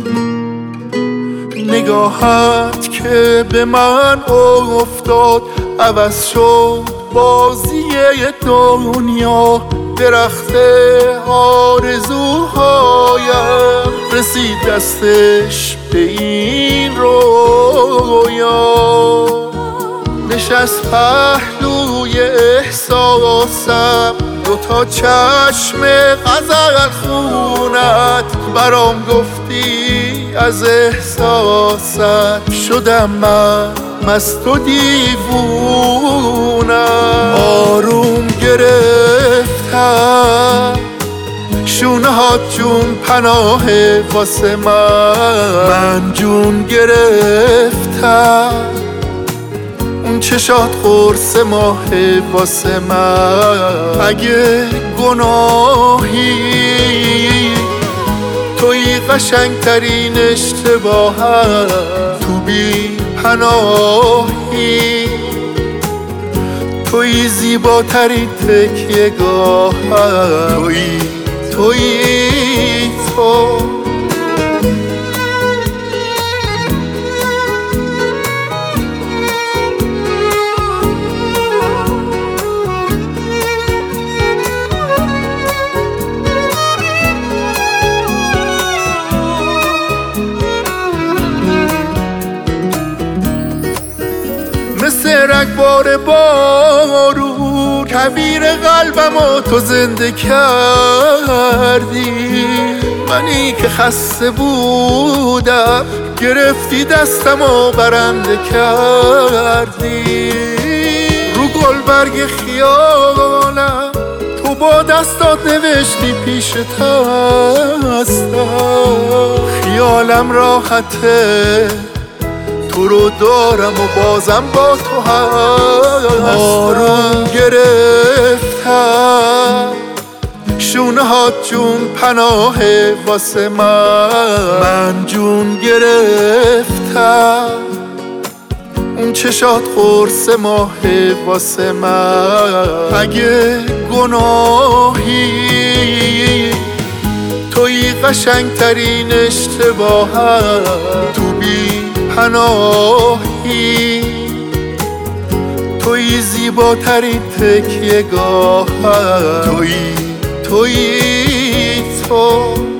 نگاهت که به من افتاد عوض شد بازی دنیا. درخت آرزوهایم رسید دستش به این رویا. نشست پهلوی احساسم دوتا چشم غزل خونت. برام گفتی از احساست شدم من مست و دیوونم. آروم گرفتم شونه هات جون پناه واسه من جون گرفتم. اون چشات قرص ماه واسه من. اگه گناهی توی قشنگترین اشتباهم، تو بی پناهی توی زیباترین تکیه‌گاهم. توی تو مثل رگبار بارون کویر قلبمو تو زنده کردی. منی که خسته بودم گرفتی دستمو برنده کردی. رو گلبرگ خیالم تو با دستات نوشتی پیش هستم. خیالم راحته تو رو دارم و بازم با تو هستم. آروم گرفتم شونه هات جون پناه واسه من جون گرفتم. اون چشات قرص ماه واسه من. اگه گناهی توی قشنگترین اشتباهم، تو بی پناهی توی زیباترین تکیه‌گاهم. توی تو